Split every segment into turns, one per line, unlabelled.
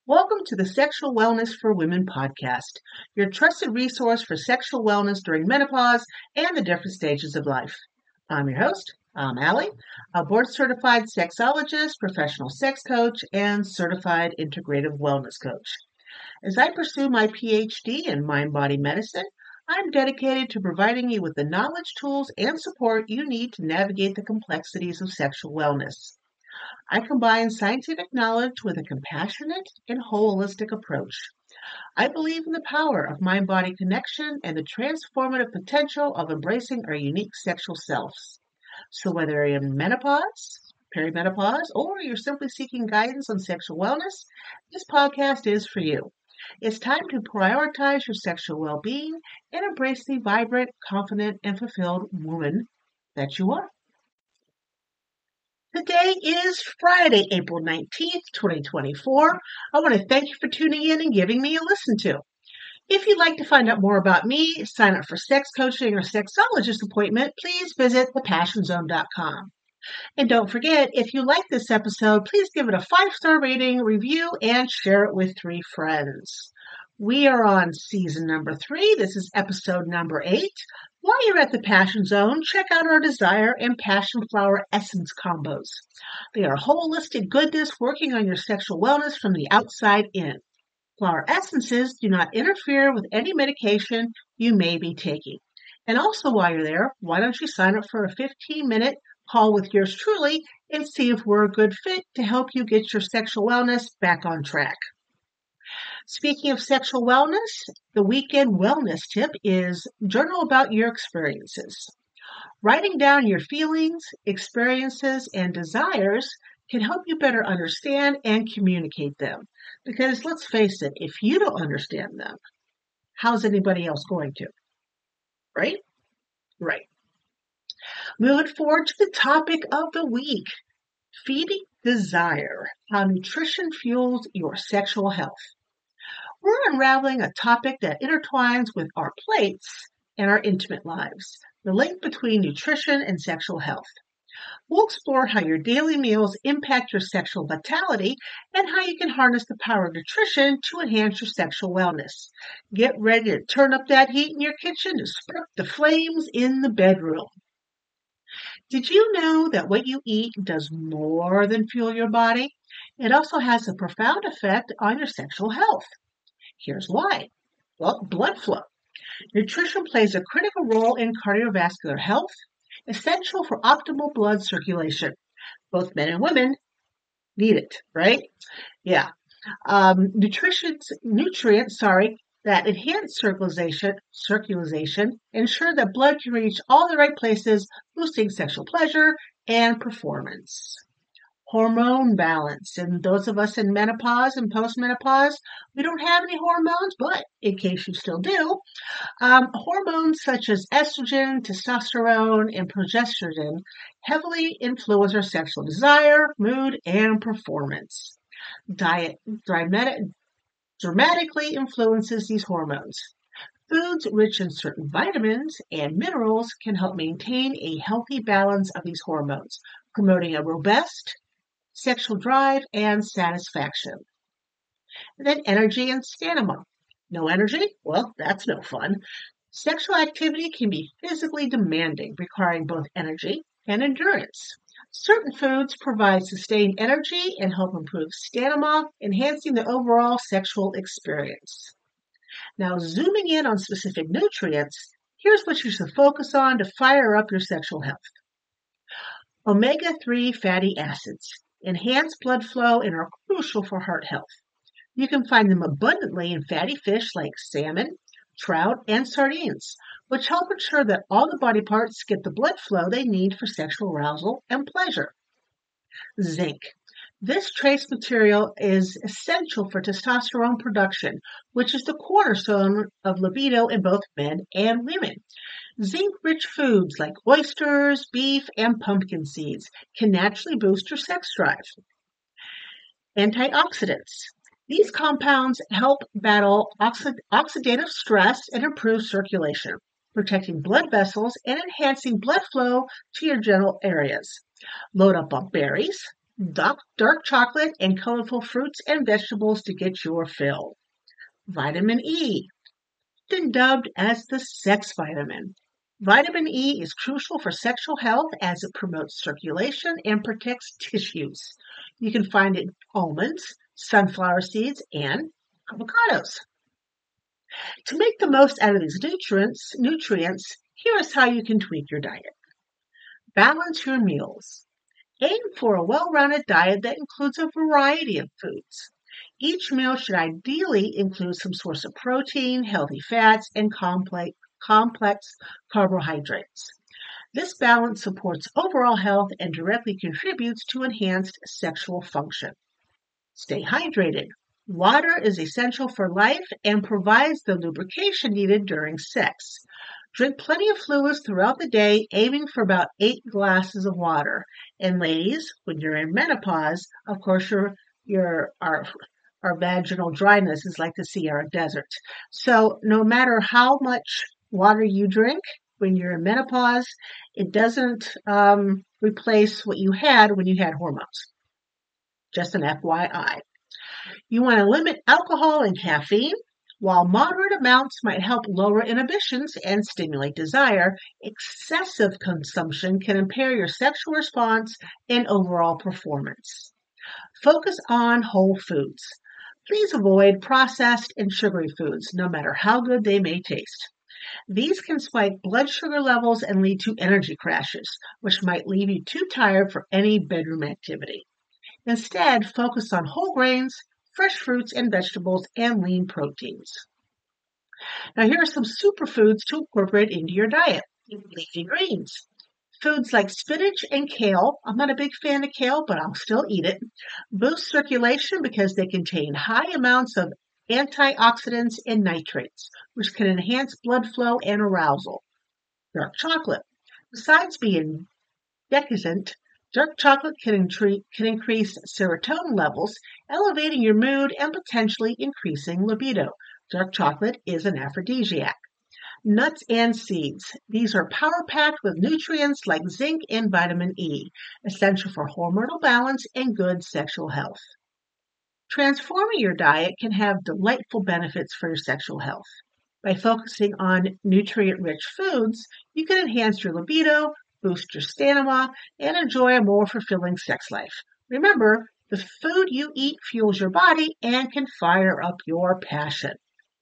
Welcome to the Sexual Wellness for Women podcast, your trusted resource for sexual wellness during menopause and the different stages of life. I'm your host, I'm Allie, a board certified sexologist, professional sex coach, and certified integrative wellness coach. As I pursue my PhD in mind body medicine, I'm dedicated to providing you with the knowledge, tools, and support you need to navigate the complexities of sexual wellness. I combine scientific knowledge with a compassionate and holistic approach. I believe in the power of mind body connection and the transformative potential of embracing our unique sexual selves. So, whether you're in menopause, perimenopause, or you're simply seeking guidance on sexual wellness, this podcast is for you. It's time to prioritize your sexual well being and embrace the vibrant, confident, and fulfilled woman that you are. Today is Friday, April 19th, 2024. I want to thank you for tuning in and giving me a listen to. If you'd like to find out more about me, sign up for sex coaching or sexologist appointment, please visit thepassionzone.com. And don't forget, if you like this episode, please give it a 5-star rating, review, and share it with 3 friends. We are on season number 3. This is episode number 8. While you're at the Passion Zone, check out our Desire and Passion Flower Essence combos. They are holistic goodness working on your sexual wellness from the outside in. Flower essences do not interfere with any medication you may be taking. And also while you're there, why don't you sign up for a 15-minute call with yours truly and see if we're a good fit to help you get your sexual wellness back on track. Speaking of sexual wellness, the weekend wellness tip is journal about your experiences. Writing down your feelings, experiences, and desires can help you better understand and communicate them. Because let's face it, if you don't understand them, how's anybody else going to? Right? Right. Moving forward to the topic of the week, feeding desire, how nutrition fuels your sexual health. We're unraveling a topic that intertwines with our plates and our intimate lives, the link between nutrition and sexual health. We'll explore how your daily meals impact your sexual vitality and how you can harness the power of nutrition to enhance your sexual wellness. Get ready to turn up that heat in your kitchen to spark the flames in the bedroom. Did you know that what you eat does more than fuel your body? It also has a profound effect on your sexual health. Here's why. Well, blood flow. Nutrition plays a critical role in cardiovascular health, essential for optimal blood circulation. Both men and women need it, right? Yeah. Nutrients that enhance circulation ensure that blood can reach all the right places, boosting sexual pleasure and performance. Hormone balance. And those of us in menopause and postmenopause, we don't have any hormones, but in case you still do, hormones such as estrogen, testosterone, and progesterone heavily influence our sexual desire, mood, and performance. Diet dramatically influences these hormones. Foods rich in certain vitamins and minerals can help maintain a healthy balance of these hormones, promoting a robust sexual drive and satisfaction. And then energy and stamina. No energy? Well, that's no fun. Sexual activity can be physically demanding, requiring both energy and endurance. Certain foods provide sustained energy and help improve stamina, enhancing the overall sexual experience. Now, zooming in on specific nutrients, here's what you should focus on to fire up your sexual health. Omega-3 fatty acids enhance blood flow and are crucial for heart health. You can find them abundantly in fatty fish like salmon, trout, and sardines, which help ensure that all the body parts get the blood flow they need for sexual arousal and pleasure. Zinc. This trace material is essential for testosterone production, which is the cornerstone of libido in both men and women. Zinc-rich foods like oysters, beef, and pumpkin seeds can naturally boost your sex drive. Antioxidants. These compounds help battle oxidative stress and improve circulation, protecting blood vessels and enhancing blood flow to your genital areas. Load up on berries, dark chocolate, and colorful fruits and vegetables to get your fill. Vitamin E, often dubbed as the sex vitamin. Vitamin E is crucial for sexual health as it promotes circulation and protects tissues. You can find it in almonds, sunflower seeds, and avocados. To make the most out of these nutrients, here is how you can tweak your diet. Balance your meals. Aim for a well-rounded diet that includes a variety of foods. Each meal should ideally include some source of protein, healthy fats, and complex carbohydrates. This balance supports overall health and directly contributes to enhanced sexual function. Stay hydrated. Water is essential for life and provides the lubrication needed during sex. Drink plenty of fluids throughout the day, aiming for about 8 glasses of water. And ladies, when you're in menopause, of course, our vaginal dryness is like the Sahara Desert. So no matter how much water you drink when you're in menopause, it doesn't replace what you had when you had hormones. Just an FYI. You want to limit alcohol and caffeine. While moderate amounts might help lower inhibitions and stimulate desire, excessive consumption can impair your sexual response and overall performance. Focus on whole foods. Please avoid processed and sugary foods, no matter how good they may taste. These can spike blood sugar levels and lead to energy crashes, which might leave you too tired for any bedroom activity. Instead, focus on whole grains, fresh fruits and vegetables, and lean proteins. Now, here are some superfoods to incorporate into your diet. Leafy greens. Foods like spinach and kale, I'm not a big fan of kale, but I'll still eat it, boost circulation because they contain high amounts of antioxidants and nitrates, which can enhance blood flow and arousal. Dark chocolate. Besides being decadent, dark chocolate can increase serotonin levels, elevating your mood and potentially increasing libido. Dark chocolate is an aphrodisiac. Nuts and seeds. These are power-packed with nutrients like zinc and vitamin E, essential for hormonal balance and good sexual health. Transforming your diet can have delightful benefits for your sexual health. By focusing on nutrient-rich foods, you can enhance your libido, boost your stamina, and enjoy a more fulfilling sex life. Remember, the food you eat fuels your body and can fire up your passion.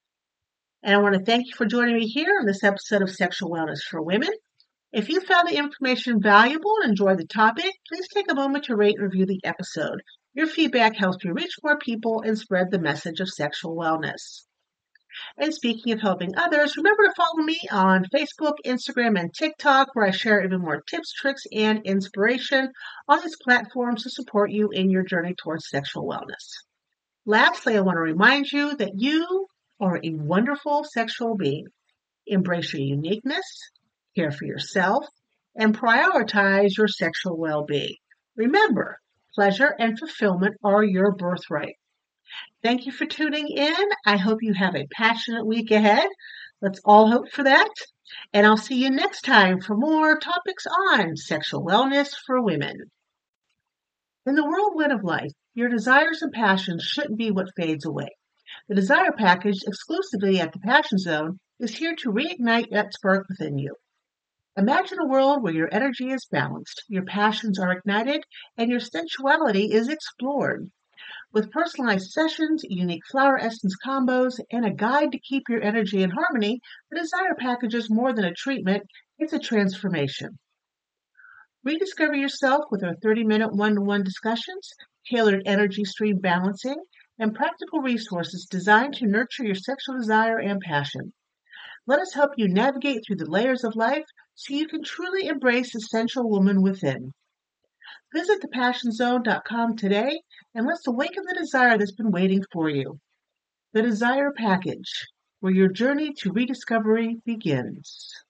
And I want to thank you for joining me here on this episode of Sexual Wellness for Women. If you found the information valuable and enjoyed the topic, please take a moment to rate and review the episode. Your feedback helps me reach more people and spread the message of sexual wellness. And speaking of helping others, remember to follow me on Facebook, Instagram, and TikTok, where I share even more tips, tricks, and inspiration on these platforms to support you in your journey towards sexual wellness. Lastly, I want to remind you that you are a wonderful sexual being. Embrace your uniqueness, care for yourself, and prioritize your sexual well-being. Remember, pleasure and fulfillment are your birthright. Thank you for tuning in. I hope you have a passionate week ahead. Let's all hope for that. And I'll see you next time for more topics on sexual wellness for women. In the whirlwind of life, your desires and passions shouldn't be what fades away. The Desire Package, exclusively at the Passion Zone, is here to reignite that spark within you. Imagine a world where your energy is balanced, your passions are ignited, and your sensuality is explored. With personalized sessions, unique flower essence combos, and a guide to keep your energy in harmony, the Desire Package is more than a treatment, it's a transformation. Rediscover yourself with our 30-minute one-to-one discussions, tailored energy stream balancing, and practical resources designed to nurture your sexual desire and passion. Let us help you navigate through the layers of life so you can truly embrace the sensual woman within. Visit thepassionzone.com today and let's awaken the desire that's been waiting for you. The Desire Package, where your journey to rediscovery begins.